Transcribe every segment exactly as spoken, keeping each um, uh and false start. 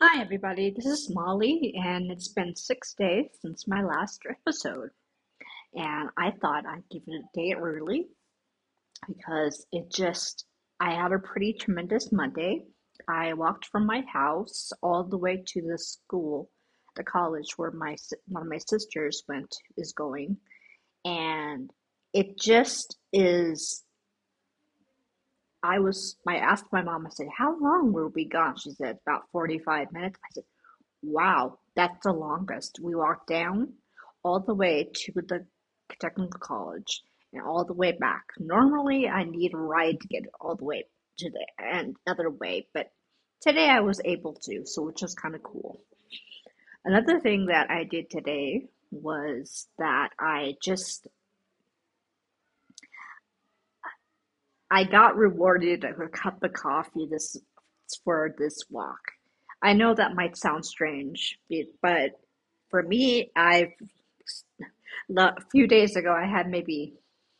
Hi, everybody. This is Molly, and it's been six days since my last episode. And I thought I'd give it a day early because it just, I had a pretty tremendous Monday. I walked from my house all the way to the school, the college where my si- one of my sisters went, is going. And it just is, I was, I asked my mom, I said, how long were we gone? She said, about forty-five minutes. I said, wow, that's the longest. We walked down all the way to the technical college and all the way back. Normally, I need a ride to get all the way to the end, other way, but today I was able to, so which was kind of cool. Another thing that I did today was that I just I got rewarded a cup of coffee this for this walk. I know that might sound strange, but for me, I've a few days ago I had maybe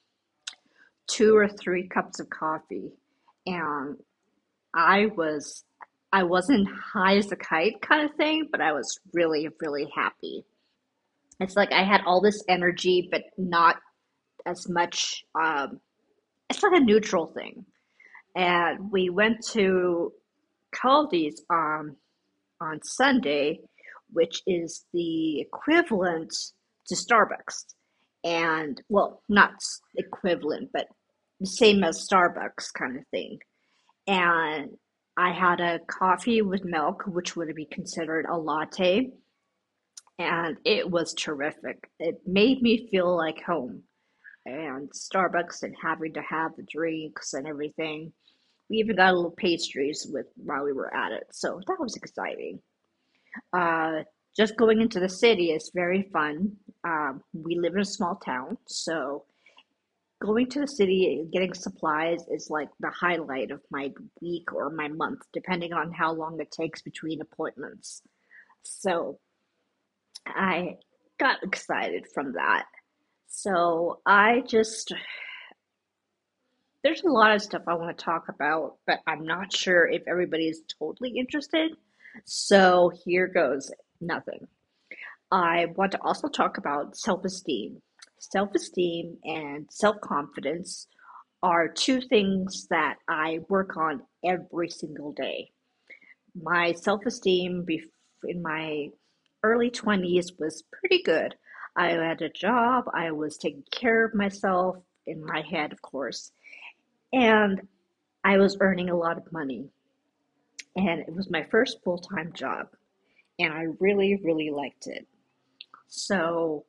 two or three cups of coffee, and I was I wasn't high as a kite kind of thing, but I was really really happy. It's like I had all this energy, but not as much. Um, it's like a neutral thing. And we went to Caldi's on on Sunday, which is the equivalent to Starbucks. And well, not equivalent, but the same as Starbucks kind of thing. And I had a coffee with milk, which would be considered a latte, and it was terrific. It made me feel like home. And Starbucks and having to have the drinks and everything. We even got a little pastries with while we were at it, so that was exciting. Uh, just going into the city is very fun. Um, we live in a small town, so going to the city and getting supplies is like the highlight of my week or my month, depending on how long it takes between appointments. So I got excited from that. So I just, there's a lot of stuff I want to talk about, but I'm not sure if everybody is totally interested. So here goes nothing. I want to also talk about self-esteem. Self-esteem and self-confidence are two things that I work on every single day. My self-esteem in my early twenties was pretty good. I had a job, I was taking care of myself in my head, of course, and I was earning a lot of money. And it was my first full-time job, and I really, really liked it. So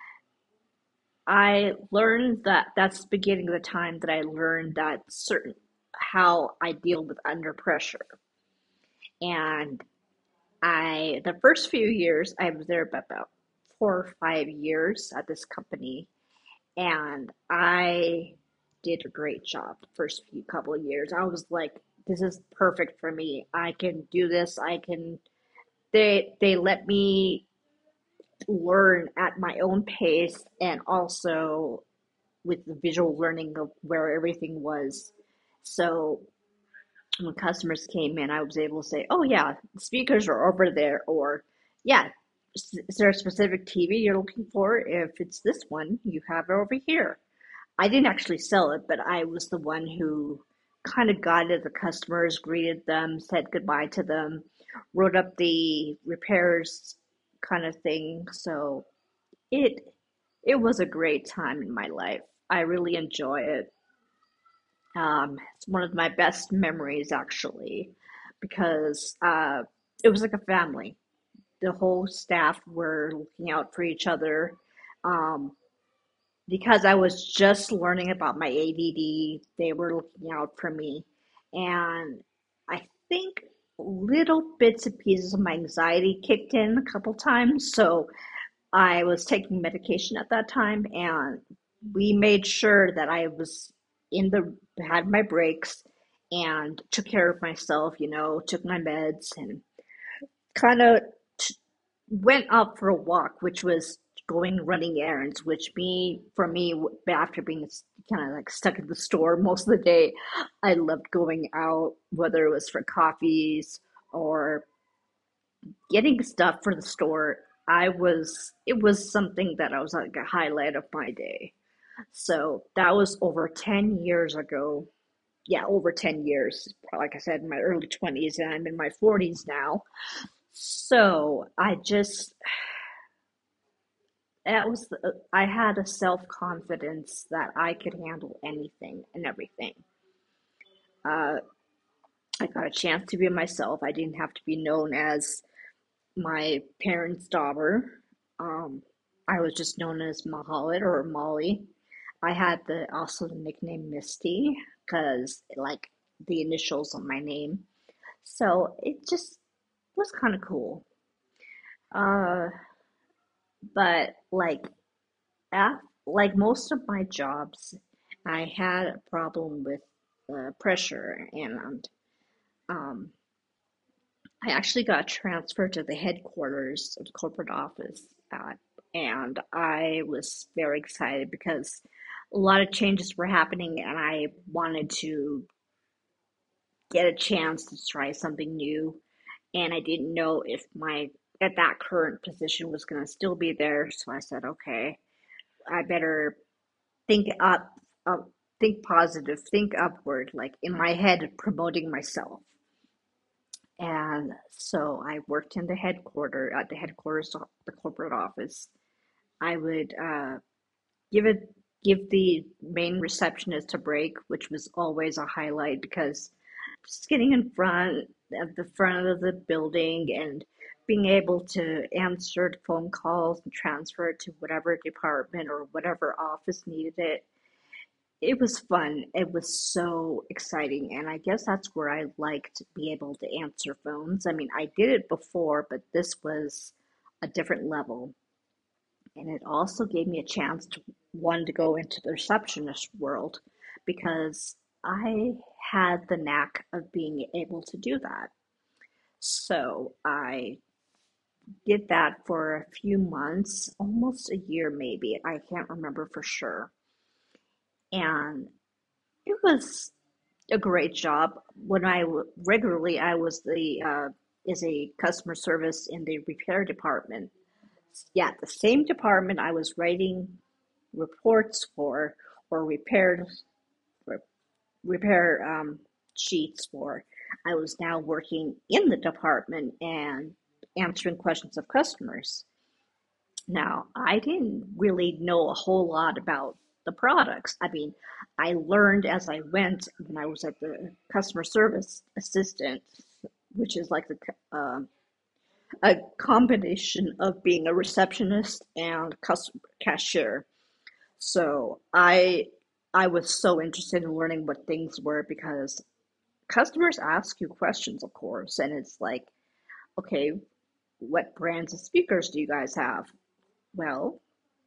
I learned that that's the beginning of the time that I learned that certain how I deal with under pressure. And I the first few years I was there about four or five years at this company, and I did a great job the first few couple of years. I was like, this is perfect for me. I can do this. I can they they let me learn at my own pace and also with the visual learning of where everything was. So when customers came in, I was able to say, "Oh yeah, the speakers are over there," or "Yeah, is there a specific T V you're looking for? If it's this one, you have it over here." I didn't actually sell it, but I was the one who kind of guided the customers, greeted them, said goodbye to them, wrote up the repairs kind of thing. So it it was a great time in my life. I really enjoy it. Um, it's one of my best memories actually, because uh, it was like a family. The whole staff were looking out for each other. Um, because I was just learning about my A D D, they were looking out for me. And I think little bits and pieces of my anxiety kicked in a couple times. So I was taking medication at that time, and we made sure that I was in the had my breaks and took care of myself, you know, took my meds and kind of t- went out for a walk, which was going running errands, which me for me after being kind of like stuck in the store most of the day, I loved going out, whether it was for coffees or getting stuff for the store, I was it was something that I was like a highlight of my day. So that was over ten years ago. Yeah, over ten years. Like I said, in my early twenties, and I'm in my forties now. So I just, that was, the, I had a self confidence that I could handle anything and everything. Uh, I got a chance to be myself. I didn't have to be known as my parents' daughter. Um, I was just known as Mahalit or Molly. I had the also the nickname Misty because like the initials of my name. So it just was kind of cool. Uh, but like af like most of my jobs, I had a problem with uh, pressure, and um, I actually got transferred to the headquarters of the corporate office, uh, and I was very excited because a lot of changes were happening, and I wanted to get a chance to try something new. And I didn't know if my at that current position was going to still be there, so I said, okay, I better think up, up, think positive, think upward, like in my head, promoting myself. And so I worked in the headquarters, at the headquarters of the corporate office. I would uh, give it, give the main receptionist a break, which was always a highlight because just getting in front of the front of the building and being able to answer phone calls and transfer it to whatever department or whatever office needed it. It was fun. It was so exciting. And I guess that's where I liked to be able to answer phones. I mean, I did it before, but this was a different level. And it also gave me a chance to one to go into the receptionist world because I had the knack of being able to do that. So I did that for a few months, almost a year maybe. I can't remember for sure. And it was a great job. When I w- regularly, I was the uh, is a customer service in the repair department. Yeah, the same department I was writing reports for or repaired repair um, sheets for. I was now working in the department and answering questions of customers. Now, I didn't really know a whole lot about the products. I mean, I learned as I went when I was at the customer service assistant, which is like the uh, a combination of being a receptionist and customer cashier. So I I was so interested in learning what things were because customers ask you questions, of course, and it's like, okay, what brands of speakers do you guys have? Well,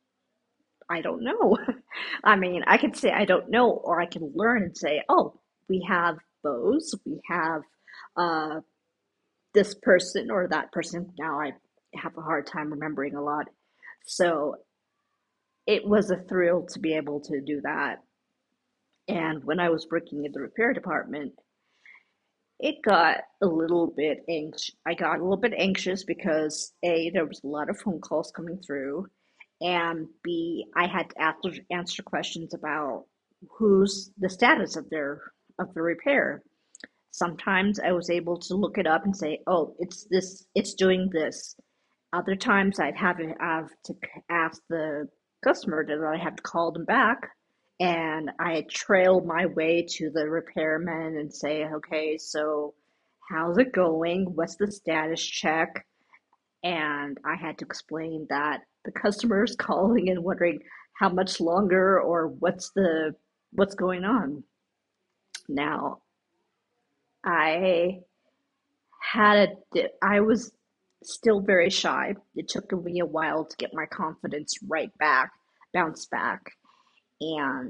I don't know. I mean, I could say I don't know, or I can learn and say, oh, we have Bose, we have uh, this person or that person. Now I have a hard time remembering a lot. So it was a thrill to be able to do that. And when I was working in the repair department, it got a little bit anxious. I got a little bit anxious because A, there was a lot of phone calls coming through, and B, I had to answer, answer questions about who's the status of their of the repair. Sometimes I was able to look it up and say, "Oh, it's this, it's doing this." Other times I'd have to have to ask the customer that I have to call them back, and I trail my way to the repairman and say, "Okay, so how's it going? What's the status check?" And I had to explain that the customer is calling and wondering how much longer or what's the what's going on. Now, I had a, I was still very shy. It took me a while to get my confidence right back, bounce back. And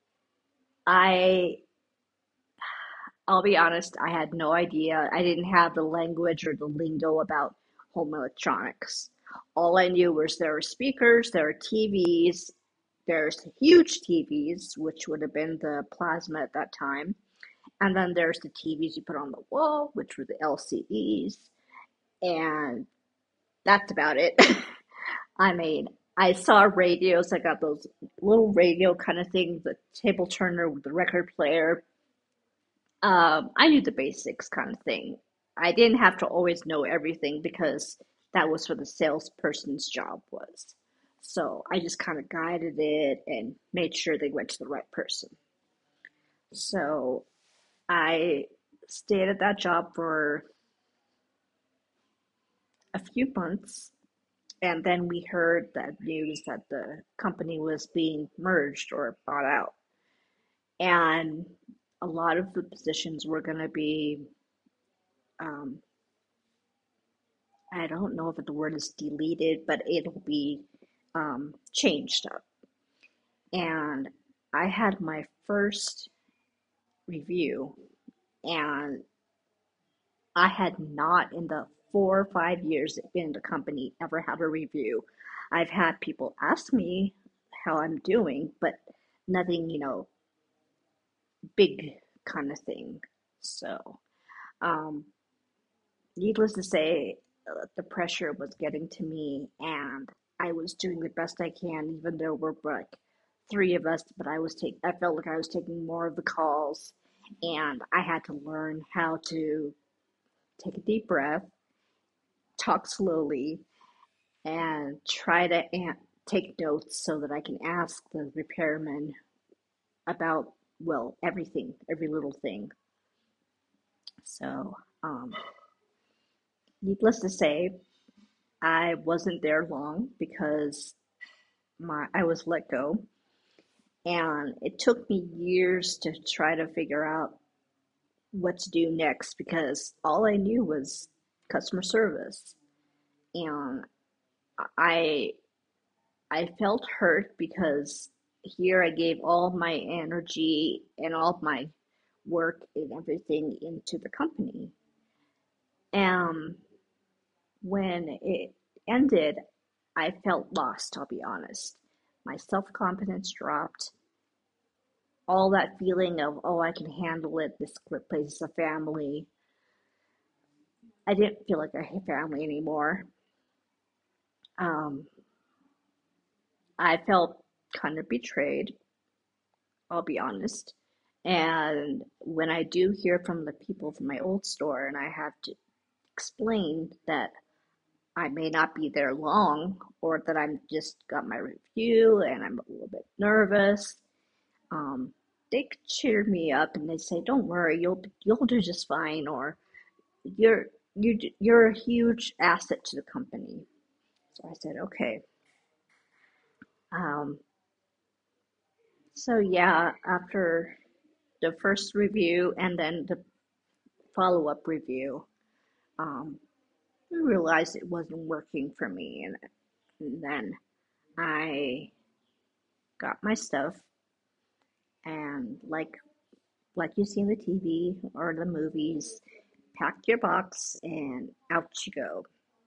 I, I'll be honest, I had no idea. I didn't have the language or the lingo about home electronics. All I knew was there were speakers, there were T Vs, there's huge T Vs, which would have been the plasma at that time. And then there's the T Vs you put on the wall, which were the L C Ds. and that's about it. I mean, I saw radios. I got those little radio kind of things, the table turner with the record player. Um, I knew the basics kind of thing. I didn't have to always know everything because that was what the salesperson's job was. So I just kind of guided it and made sure they went to the right person. So I stayed at that job for a few months, and then we heard that news that the company was being merged or bought out. And a lot of the positions were going to be, um, I don't know if the word is deleted, but it'll be um, changed up. And I had my first review, and I had not in the four or five years it's been in the company ever had a review. I've had people ask me how I'm doing, but nothing, you know, big kind of thing. So, um, needless to say, uh, the pressure was getting to me, and I was doing the best I can, even though we're like three of us. But I was take, I felt like I was taking more of the calls, and I had to learn how to take a deep breath, talk slowly, and try to an- take notes so that I can ask the repairman about, well, everything, every little thing. So, um, needless to say, I wasn't there long because my I was let go, and it took me years to try to figure out what to do next because all I knew was customer service, and I I felt hurt because here I gave all my energy and all my work and everything into the company. And when it ended, I felt lost, I'll be honest. My self confidence dropped. All that feeling of, oh, I can handle it, this place is a family. I didn't feel like I had family anymore. Um, I felt kind of betrayed, I'll be honest. And when I do hear from the people from my old store and I have to explain that I may not be there long or that I'm just got my review and I'm a little bit nervous, um, they cheer me up and they say, "Don't worry, you'll you'll do just fine," or "You're you you're a huge asset to the company." So I said, "Okay." Um, so yeah, after the first review and then the follow-up review, um, I realized it wasn't working for me, and, and then I got my stuff and like like you see in the T V or the movies, packed your box and out you go.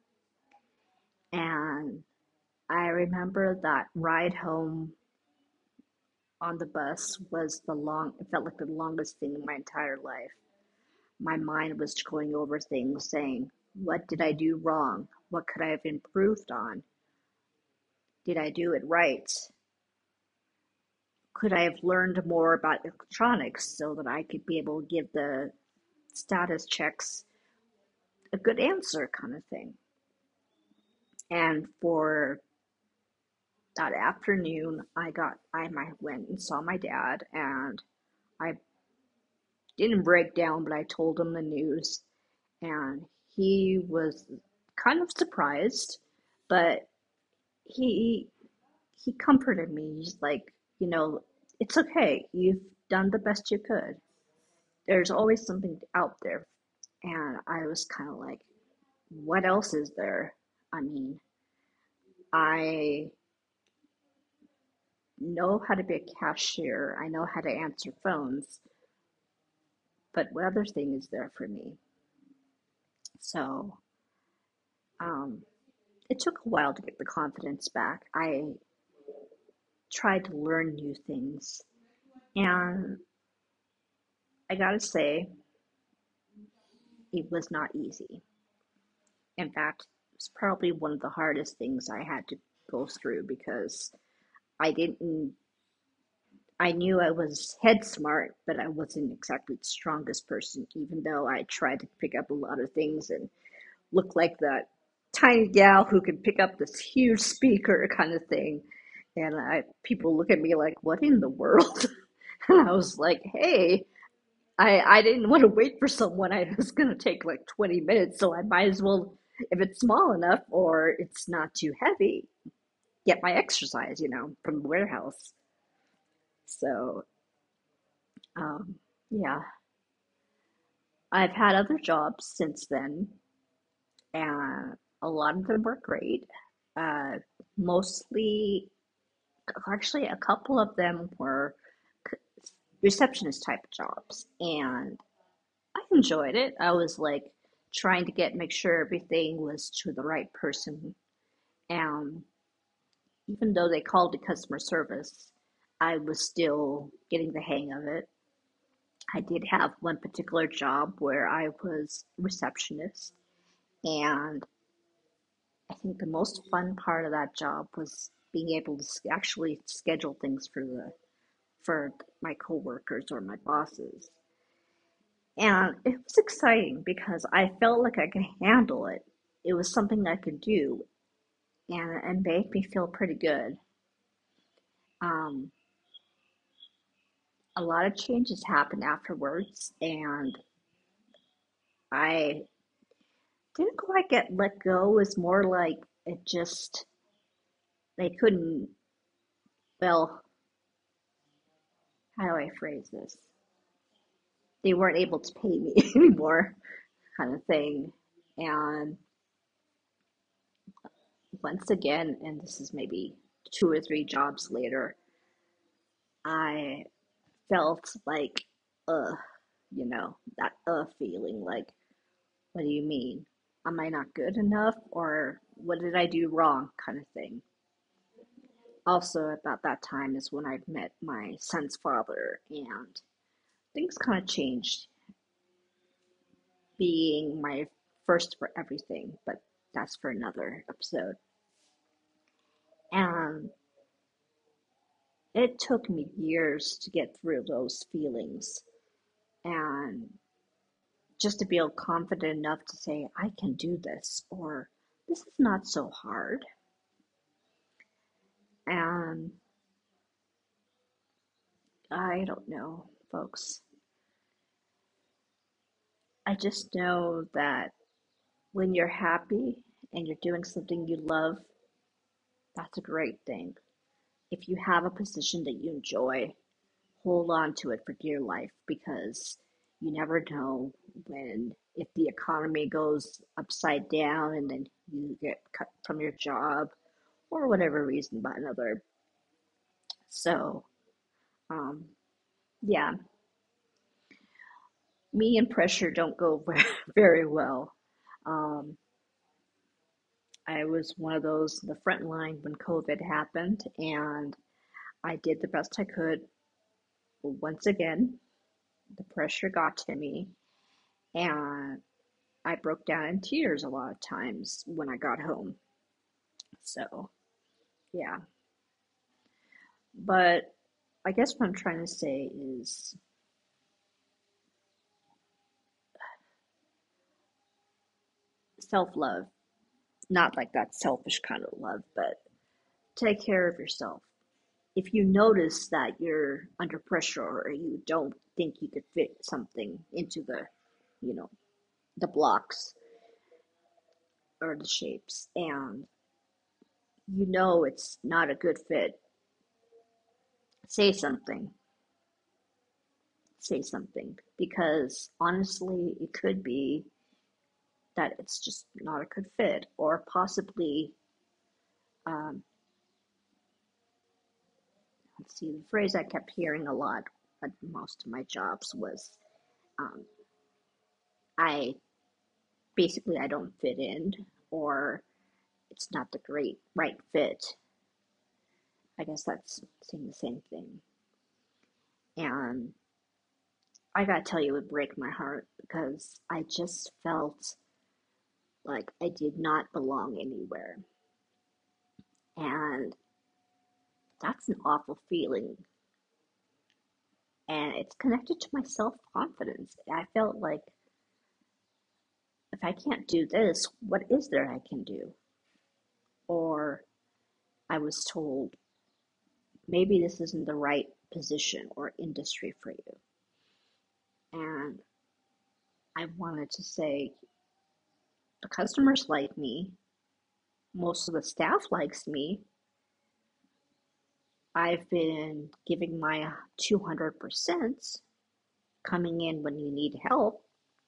And I remember that ride home on the bus was the long, it felt like the longest thing in my entire life. My mind was going over things saying, what did I do wrong? What could I have improved on? Did I do it right? Could I have learned more about electronics so that I could be able to give the status checks a good answer kind of thing? And for that afternoon, I got I went and saw my dad, and I didn't break down, but I told him the news, and he was kind of surprised, but he he comforted me. He's like, you know, it's okay. You've done the best you could. There's always something out there. And I was kind of like, what else is there? I mean, I know how to be a cashier. I know how to answer phones, but what other thing is there for me? So, um, it took a while to get the confidence back. I tried to learn new things, and I gotta say, it was not easy. In fact, it's probably one of the hardest things I had to go through because I didn't, I knew I was head smart, but I wasn't exactly the strongest person, even though I tried to pick up a lot of things and look like that tiny gal who could pick up this huge speaker kind of thing. And I, people look at me like, what in the world? And I was like, hey, I, I didn't want to wait for someone. I was going to take like twenty minutes, so I might as well, if it's small enough or it's not too heavy, get my exercise, you know, from the warehouse. So, um, yeah, I've had other jobs since then, and a lot of them were great. Uh, Mostly, actually, a couple of them were receptionist type jobs, and I enjoyed it. I was like trying to get make sure everything was to the right person. And even though they called it customer service, I was still getting the hang of it. I did have one particular job where I was receptionist, and I think the most fun part of that job was being able to actually schedule things for the for my coworkers or my bosses. And it was exciting because I felt like I could handle it. It was something I could do, and it made me feel pretty good. Um, a lot of changes happened afterwards, and I didn't quite get let go. It was more like it just, they couldn't, well, how do I phrase this? They weren't able to pay me anymore, kind of thing. And once again, and this is maybe two or three jobs later, I felt like, uh, you know, that uh feeling like, what do you mean? Am I not good enough? Or what did I do wrong? Kind of thing. Also, about that time is when I met my son's father, and things kind of changed, being my first for everything, but that's for another episode. And it took me years to get through those feelings and just to feel confident enough to say, I can do this, or this is not so hard. And I don't know, folks. I just know that when you're happy and you're doing something you love, that's a great thing. If you have a position that you enjoy, hold on to it for dear life because you never know when, if the economy goes upside down and then you get cut from your job or whatever reason by another. So, um, yeah, me and pressure don't go very well. Um, I was one of those in the front line when COVID happened, and I did the best I could. But once again, the pressure got to me, and I broke down in tears a lot of times when I got home. So, yeah. But I guess what I'm trying to say is self love. Not like that selfish kind of love, but take care of yourself. If you notice that you're under pressure or you don't think you could fit something into the, you know, the blocks or the shapes, and you know it's not a good fit, say something. Say something. Because honestly, it could be that it's just not a good fit, or possibly, um, let's see, the phrase I kept hearing a lot at most of my jobs was, um, I basically I don't fit in, or it's not the great right fit. I guess that's saying the same thing. And I gotta tell you, it would break my heart because I just felt like I did not belong anywhere. And that's an awful feeling. And it's connected to my self confidence. I felt like if I can't do this, what is there I can do? Or I was told maybe this isn't the right position or industry for you. And I wanted to say the customers like me, most of the staff likes me. I've been giving my two hundred percent, coming in when you need help,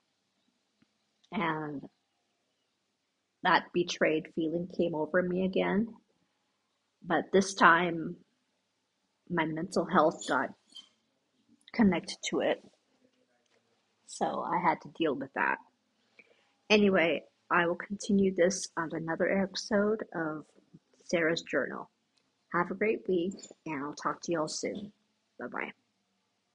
and that betrayed feeling came over me again. But this time, my mental health got connected to it, so I had to deal with that. Anyway, I will continue this on another episode of Sarah's Journal. Have a great week, and I'll talk to y'all soon. Bye bye.